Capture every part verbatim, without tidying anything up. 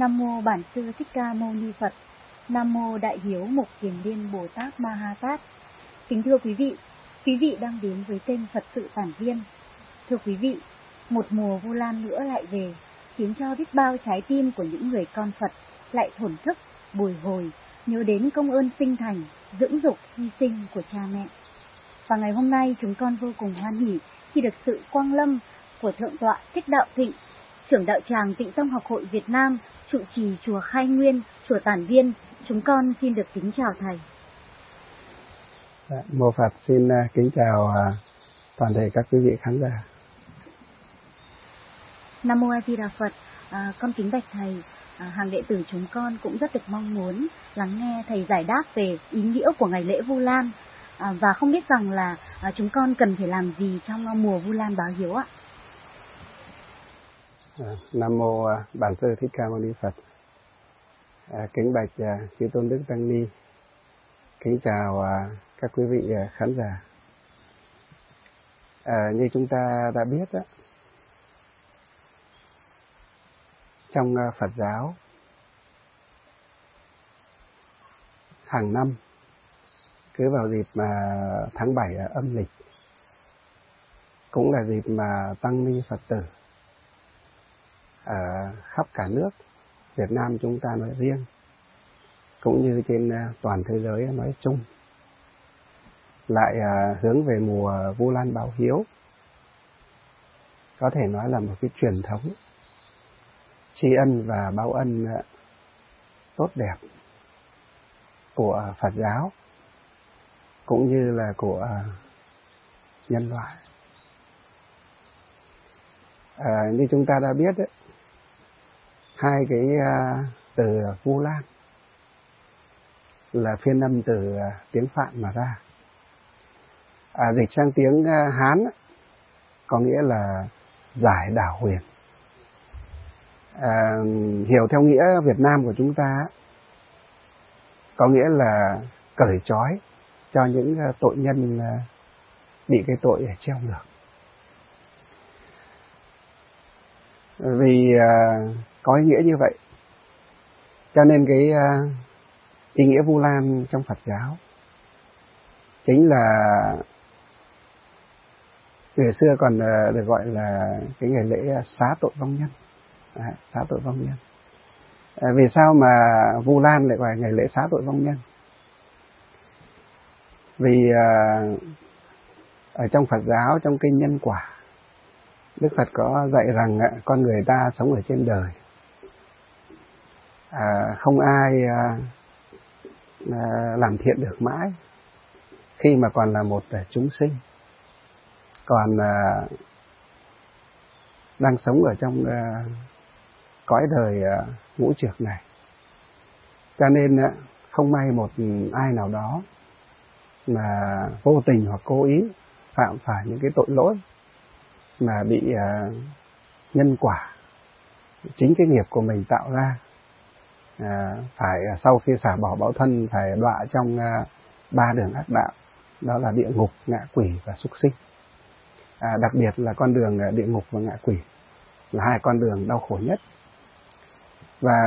Nam mô Bản Sư Thích Ca Mâu Ni Phật. Nam mô Đại Hiếu Mục Kiền Liên Bồ Tát Ma Ha Tát. Kính thưa quý vị, quý vị đang đến với kênh Phật sự Tản Viên. Thưa quý vị, một mùa Vu Lan nữa lại về, khiến cho biết bao trái tim của những người con Phật lại thổn thức, bồi hồi, nhớ đến công ơn sinh thành, dưỡng dục, hy sinh của cha mẹ. Và ngày hôm nay chúng con vô cùng hoan hỉ khi được sự quang lâm của Thượng tọa Thích Đạo Thịnh, trưởng đạo tràng Tịnh Tông Học hội Việt Nam, trụ trì chùa Khai Nguyên, chùa Tản Viên. Chúng con xin được kính chào thầy. Mô Phật xin kính chào toàn thể các quý vị khán giả. Nam mô A Di Đà Phật. À, con kính bạch thầy, à, hàng đệ tử chúng con cũng rất được mong muốn lắng nghe thầy giải đáp về ý nghĩa của ngày lễ Vu Lan, à, và không biết rằng là à, chúng con cần phải làm gì trong mùa Vu Lan báo hiếu ạ. À, Nam mô Bản Sư Thích Ca Mâu Ni Phật. À, kính bạch à, chư tôn đức tăng ni, kính chào à, các quý vị à, khán giả. À, như chúng ta đã biết đó, trong uh, Phật giáo hàng năm cứ vào dịp mà tháng bảy âm lịch cũng là dịp mà tăng ni Phật tử ở khắp cả nước Việt Nam chúng ta nói riêng cũng như trên uh, toàn thế giới nói chung lại uh, hướng về mùa Vu Lan báo hiếu. Có thể nói là một cái truyền thống tri ân và báo ân tốt đẹp của Phật giáo cũng như là của nhân loại. À, như chúng ta đã biết ấy, hai cái từ Vu Lan là phiên âm từ tiếng Phạn mà ra. À, dịch sang tiếng Hán có nghĩa là giải đảo huyền. À, hiểu theo nghĩa Việt Nam của chúng ta có nghĩa là cởi trói cho những tội nhân bị cái tội treo ngược. Vì à, có ý nghĩa như vậy cho nên cái à, ý nghĩa Vu Lan trong Phật giáo chính là ngày xưa còn được gọi là cái ngày lễ xá tội vong nhân. À, xá tội vong nhân. À, vì sao mà Vu Lan lại gọi là ngày lễ xá tội vong nhân? Vì à, ở trong Phật giáo, trong kinh Nhân Quả, Đức Phật có dạy rằng à, con người ta sống ở trên đời, à, không ai à, à, làm thiện được mãi khi mà còn là một à, chúng sinh, còn à, đang sống ở trong à, cõi đời uh, ngũ trược này. Cho nên uh, không may một ai nào đó mà vô tình hoặc cố ý phạm phải những cái tội lỗi mà bị uh, nhân quả chính cái nghiệp của mình tạo ra, uh, phải uh, sau khi xả bỏ báo thân phải đọa trong uh, ba đường ác đạo, đó là địa ngục, ngạ quỷ và súc sinh. À, đặc biệt là con đường uh, địa ngục và ngạ quỷ là hai con đường đau khổ nhất. Và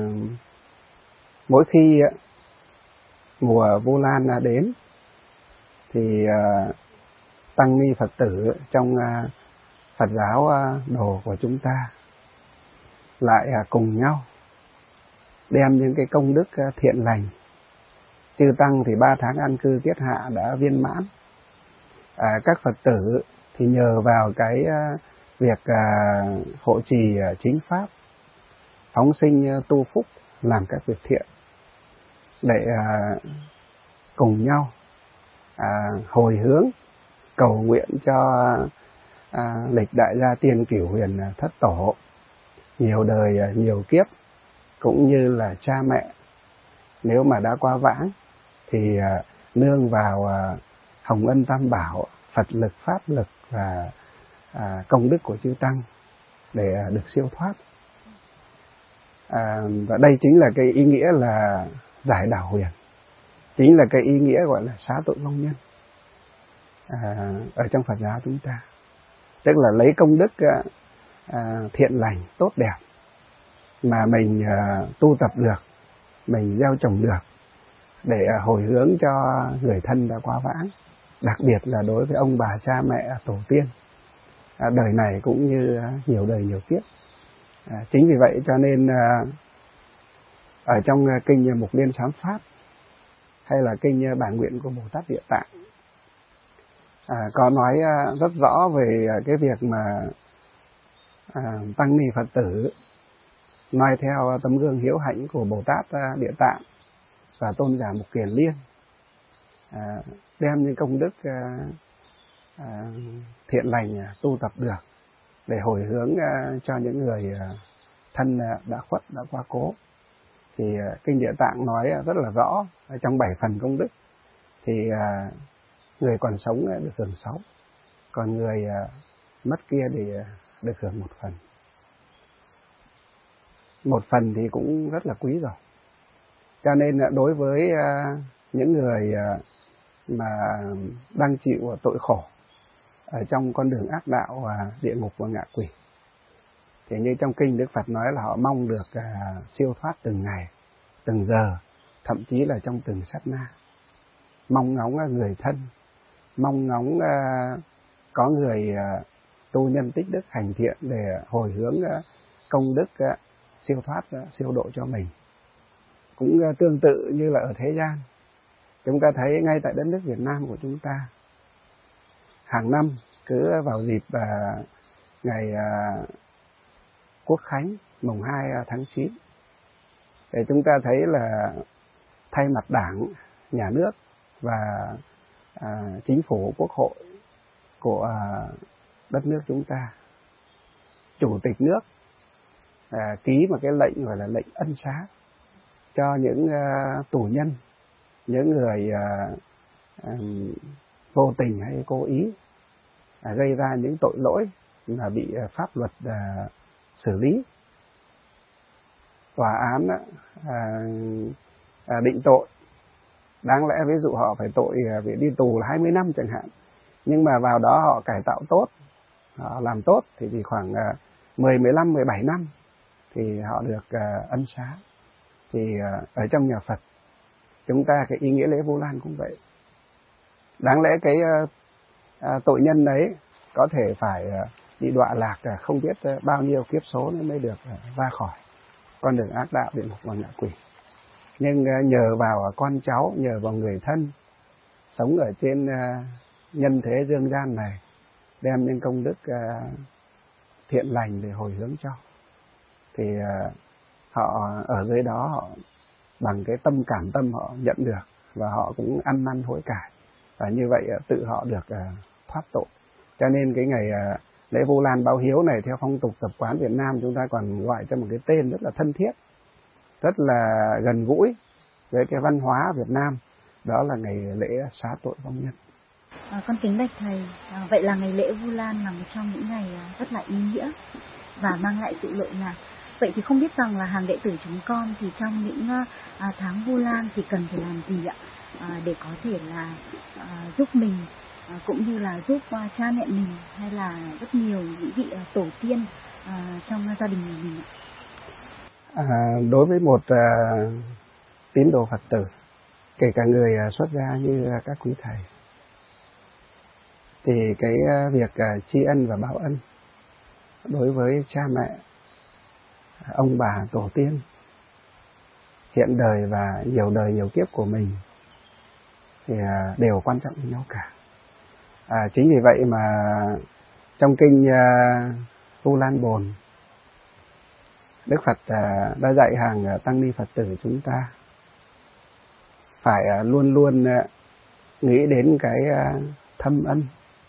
mỗi khi mùa Vu Lan đến thì tăng ni Phật tử trong Phật giáo đồ của chúng ta lại cùng nhau đem những cái công đức thiện lành. Chư tăng thì ba tháng an cư kiết hạ đã viên mãn. À, các Phật tử thì nhờ vào cái việc hộ trì chính pháp, phóng sinh tu phúc, làm các việc thiện để à, cùng nhau à, hồi hướng cầu nguyện cho à, lịch đại gia tiên cửu huyền thất tổ nhiều đời nhiều kiếp, cũng như là cha mẹ nếu mà đã qua vãng thì à, nương vào à, hồng ân tam bảo, Phật lực, pháp lực và à, công đức của chư tăng để à, được siêu thoát. À, và đây chính là cái ý nghĩa là giải đảo huyền, chính là cái ý nghĩa gọi là xá tội vong nhân à, ở trong Phật giáo chúng ta, tức là lấy công đức à, thiện lành tốt đẹp mà mình uh, tu tập được, mình gieo trồng được để uh, hồi hướng cho người thân đã quá vãng, đặc biệt là đối với ông bà cha mẹ tổ tiên, uh, đời này cũng như uh, nhiều đời nhiều kiếp. Uh, chính vì vậy cho nên uh, ở trong uh, kinh Mục Liên Sám Pháp hay là kinh uh, Bản Nguyện của Bồ Tát Địa Tạng À, có nói uh, rất rõ về uh, cái việc mà uh, tăng ni Phật tử noi theo tấm gương hiếu hạnh của Bồ Tát uh, Địa Tạng và tôn giả Mục Kiền Liên, uh, đem những công đức uh, uh, thiện lành uh, tu tập được để hồi hướng uh, cho những người uh, thân uh, đã khuất, đã qua cố. Thì uh, kinh Địa Tạng nói uh, rất là rõ trong bảy phần công đức thì uh, người còn sống được hưởng sáu, còn người mất kia thì được hưởng một phần. Một phần thì cũng rất là quý rồi. Cho nên đối với những người mà đang chịu tội khổ ở trong con đường ác đạo và địa ngục và ngạ quỷ, thì như trong kinh Đức Phật nói là họ mong được siêu thoát từng ngày, từng giờ, thậm chí là trong từng sát na. Mong ngóng người thân, mong ngóng uh, có người uh, tu nhân tích đức hành thiện để hồi hướng uh, công đức uh, siêu thoát, uh, siêu độ cho mình. Cũng uh, tương tự như là ở thế gian, chúng ta thấy ngay tại đất nước Việt Nam của chúng ta, hàng năm cứ vào dịp uh, ngày uh, Quốc Khánh mùng hai tháng chín, để chúng ta thấy là thay mặt Đảng, Nhà nước và À, chính phủ, quốc hội của à, đất nước chúng ta, chủ tịch nước à, ký một cái lệnh gọi là lệnh ân xá cho những à, tù nhân, những người à, à, vô tình hay cố ý à, gây ra những tội lỗi mà bị à, pháp luật à, xử lý. Tòa án à, à, định tội. Đáng lẽ ví dụ họ phải tội bị đi tù là hai mươi năm chẳng hạn, nhưng mà vào đó họ cải tạo tốt, họ làm tốt thì chỉ khoảng mười, mười lăm, mười bảy năm thì họ được ân xá. Thì ở trong nhà Phật chúng ta cái ý nghĩa lễ Vu Lan cũng vậy. Đáng lẽ cái tội nhân đấy có thể phải bị đọa lạc không biết bao nhiêu kiếp số mới được ra khỏi con đường ác đạo địa ngục và ngạ quỷ. Nhưng nhờ vào con cháu, nhờ vào người thân sống ở trên nhân thế dương gian này, đem những công đức thiện lành để hồi hướng cho, thì họ ở dưới đó họ bằng cái tâm cảm tâm họ nhận được, và họ cũng ăn năn hối cải, và như vậy tự họ được thoát tội. Cho nên cái ngày lễ Vu Lan báo hiếu này theo phong tục tập quán Việt Nam chúng ta còn gọi cho một cái tên rất là thân thiết, rất là gần gũi với cái văn hóa Việt Nam, đó là ngày lễ xá tội vong nhân. À, con kính bạch thầy, à, vậy là ngày lễ Vu Lan là một trong những ngày rất là ý nghĩa và mang lại sự lợi lạc. Vậy thì không biết rằng là hàng đệ tử chúng con thì trong những à, tháng Vu Lan thì cần phải làm gì ạ, à, để có thể là à, giúp mình à, cũng như là giúp à, cha mẹ mình hay là rất nhiều những vị à, tổ tiên à, trong gia đình của mình ạ? À, đối với một à, tín đồ Phật tử, kể cả người à, xuất gia như à, các quý thầy, thì cái à, việc à, tri ân và báo ân đối với cha mẹ, ông bà, tổ tiên hiện đời và nhiều đời nhiều kiếp của mình thì à, đều quan trọng với nhau cả. À, chính vì vậy mà trong kinh à, Vu Lan Bồn, Đức Phật à, đã dạy hàng à, tăng ni Phật tử chúng ta phải à, luôn luôn à, nghĩ đến cái à, thâm ân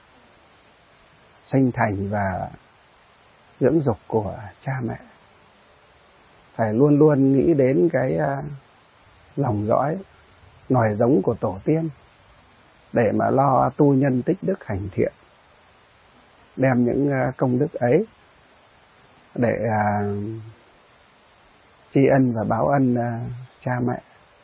sinh thành và dưỡng dục của cha mẹ, phải luôn luôn nghĩ đến cái uh, lòng dõi nòi giống của tổ tiên để mà lo tu nhân tích đức hành thiện, đem những uh, công đức ấy để uh, tri ân và báo ân uh, cha mẹ,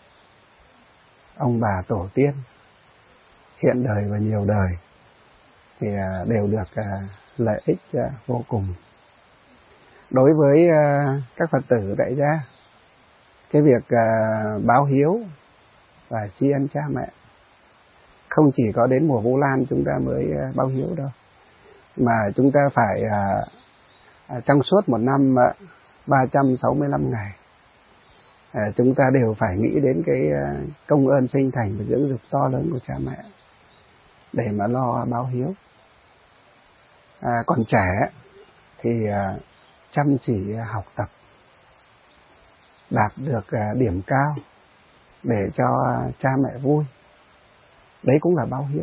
ông bà tổ tiên hiện đời và nhiều đời, thì uh, đều được uh, lợi ích uh, vô cùng. đối với các Phật tử tại gia, cái việc báo hiếu và tri ân cha mẹ không chỉ có đến mùa Vu Lan chúng ta mới báo hiếu đâu, mà chúng ta phải trong suốt một năm ba trăm sáu mươi lăm ngày chúng ta đều phải nghĩ đến cái công ơn sinh thành và dưỡng dục to lớn của cha mẹ để mà lo báo hiếu. À, còn trẻ thì chăm chỉ học tập, đạt được điểm cao để cho cha mẹ vui, đấy cũng là báo hiếu.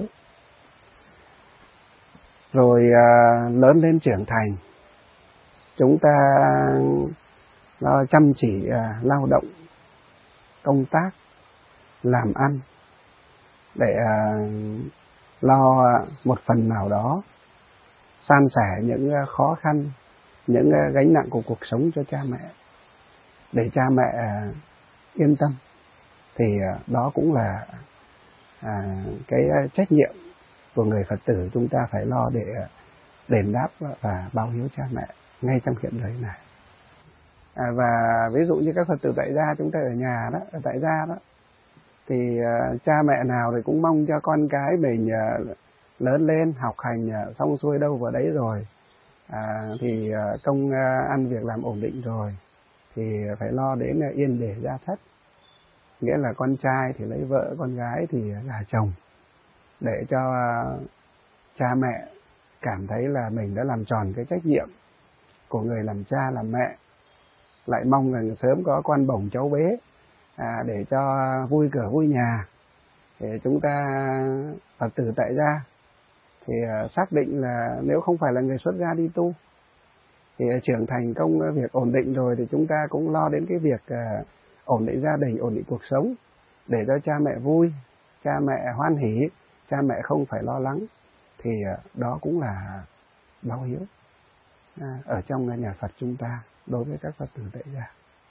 Rồi lớn lên trưởng thành, chúng ta lo chăm chỉ lao động, công tác, làm ăn để lo một phần nào đó san sẻ những khó khăn, những gánh nặng của cuộc sống cho cha mẹ, để cha mẹ yên tâm. Thì đó cũng là cái trách nhiệm của người Phật tử chúng ta phải lo để đền đáp và báo hiếu cha mẹ ngay trong hiện đời này. À, và ví dụ như các Phật tử tại gia chúng ta ở nhà đó, ở tại gia đó, thì uh, cha mẹ nào thì cũng mong cho con cái mình uh, lớn lên, học hành uh, xong xuôi đâu vào đấy rồi, à, thì uh, công uh, ăn việc làm ổn định rồi, thì phải lo đến uh, yên để gia thất, nghĩa là con trai thì lấy vợ, con gái thì gả chồng, để cho uh, cha mẹ cảm thấy là mình đã làm tròn cái trách nhiệm của người làm cha làm mẹ, lại mong là sớm có con bồng cháu bế, à, để cho vui cửa vui nhà. Thì chúng ta Phật tử tại gia thì uh, xác định là nếu không phải là người xuất gia đi tu, thì uh, trưởng thành công việc ổn định rồi, thì chúng ta cũng lo đến cái việc uh, ổn định gia đình, ổn định cuộc sống, để cho cha mẹ vui, cha mẹ hoan hỉ, cha mẹ không phải lo lắng. Thì uh, đó cũng là báo hiếu à, ở trong nhà Phật chúng ta đối với các Phật tử tại gia.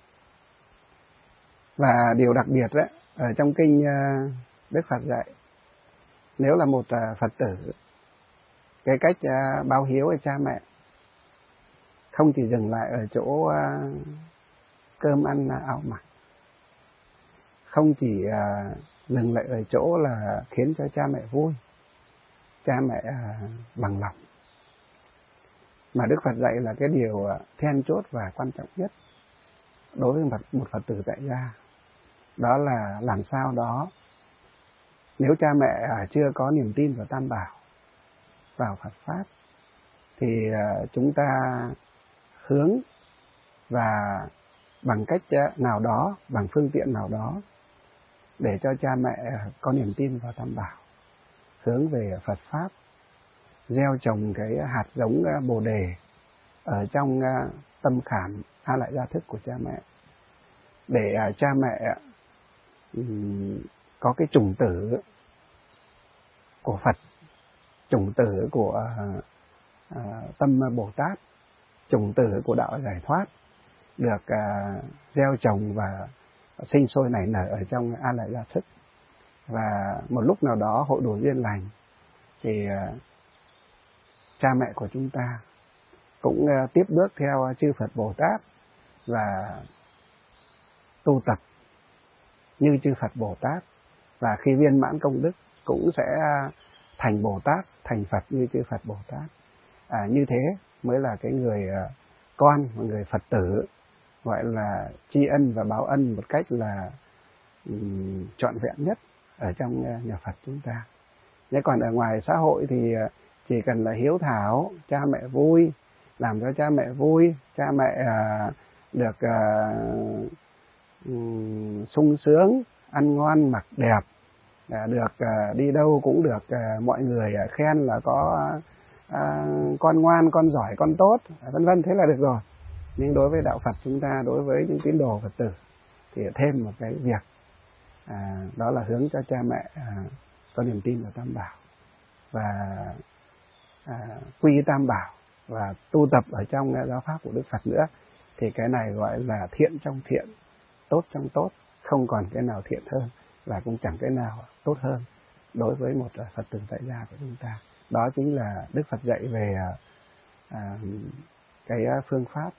Và điều đặc biệt đó, ở trong kinh uh, Đức Phật dạy, nếu là một uh, Phật tử, cái cách uh, báo hiếu với cha mẹ không chỉ dừng lại ở chỗ uh, cơm ăn áo mặc, không chỉ uh, dừng lại ở chỗ là khiến cho cha mẹ vui, cha mẹ uh, bằng lòng, mà Đức Phật dạy là cái điều uh, then chốt và quan trọng nhất đối với một, một Phật tử tại gia, đó là làm sao đó nếu cha mẹ uh, chưa có niềm tin vào Tam Bảo, vào Phật Pháp, thì uh, chúng ta hướng và bằng cách nào đó, bằng phương tiện nào đó, để cho cha mẹ có niềm tin vào Tam Bảo, hướng về Phật Pháp, gieo trồng cái hạt giống Bồ Đề ở trong tâm khảm A Lại Gia Thức của cha mẹ, để cha mẹ có cái chủng tử của Phật, chủng tử của tâm Bồ Tát, chủng tử của đạo giải thoát, được uh, gieo trồng và sinh sôi nảy nở ở trong A Lại Gia Thức. Và một lúc nào đó hội đủ duyên lành, thì uh, cha mẹ của chúng ta cũng uh, tiếp bước theo chư Phật Bồ Tát và tu tập như chư Phật Bồ Tát, và khi viên mãn công đức cũng sẽ thành Bồ Tát, thành Phật như chư Phật Bồ Tát. À, như thế mới là cái người uh, con, một người Phật tử gọi là tri ân và báo ân một cách là um, trọn vẹn nhất ở trong uh, nhà Phật chúng ta. Thế còn ở ngoài xã hội thì uh, chỉ cần là hiếu thảo, cha mẹ vui, làm cho cha mẹ vui, cha mẹ uh, được uh, um, sung sướng, ăn ngon mặc đẹp, uh, được uh, đi đâu cũng được uh, mọi người uh, khen là có uh, À, con ngoan, con giỏi, con tốt, vân vân, thế là được rồi. Nhưng đối với đạo Phật chúng ta, đối với những tín đồ Phật tử, thì thêm một cái việc à, đó là hướng cho cha mẹ à, có niềm tin vào Tam Bảo, và à, quy Tam Bảo và tu tập ở trong giáo pháp của Đức Phật nữa. Thì cái này gọi là thiện trong thiện, tốt trong tốt, không còn cái nào thiện hơn và cũng chẳng cái nào tốt hơn đối với một Phật tử tại gia của chúng ta. Đó chính là Đức Phật dạy về à, cái phương pháp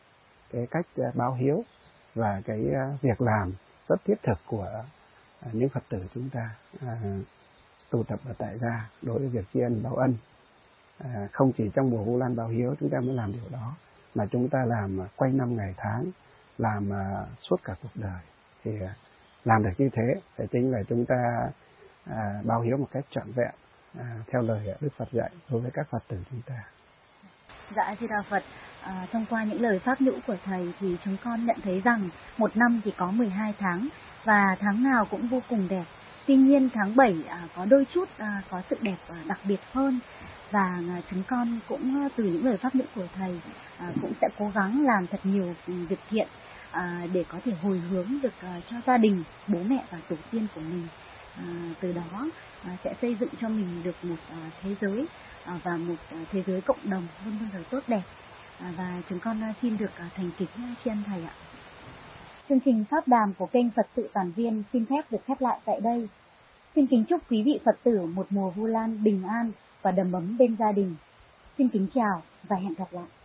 cái cách báo hiếu và cái việc làm rất thiết thực của những Phật tử chúng ta à, tụ tập ở tại gia đối với việc tri ân báo ân. À, không chỉ trong mùa Vu Lan báo hiếu chúng ta mới làm điều đó, mà chúng ta làm quanh năm ngày tháng, làm uh, suốt cả cuộc đời. Thì uh, làm được như thế thì chính là chúng ta uh, báo hiếu một cách trọn vẹn uh, theo lời Đức Phật dạy đối với các Phật tử chúng ta. Dạ thưa Đạo Phật, à, thông qua những lời pháp nhũ của Thầy thì chúng con nhận thấy rằng một năm thì có mười hai tháng và tháng nào cũng vô cùng đẹp. Tuy nhiên tháng bảy à, có đôi chút à, có sự đẹp à, đặc biệt hơn. Và à, chúng con cũng từ những lời pháp nhũ của Thầy à, cũng sẽ cố gắng làm thật nhiều việc thiện à, để có thể hồi hướng được à, cho gia đình, bố mẹ và tổ tiên của mình. À, từ đó à, sẽ xây dựng cho mình được một à, thế giới à, và một à, thế giới cộng đồng luôn luôn tốt đẹp. À, và chúng con à, xin được à, thành kính tri ân Thầy ạ. Chương trình pháp đàm của kênh Phật sự Tản Viên xin phép được khép lại tại đây. Xin kính chúc quý vị Phật tử một mùa Vu Lan bình an và đầm ấm bên gia đình. Xin kính chào và hẹn gặp lại.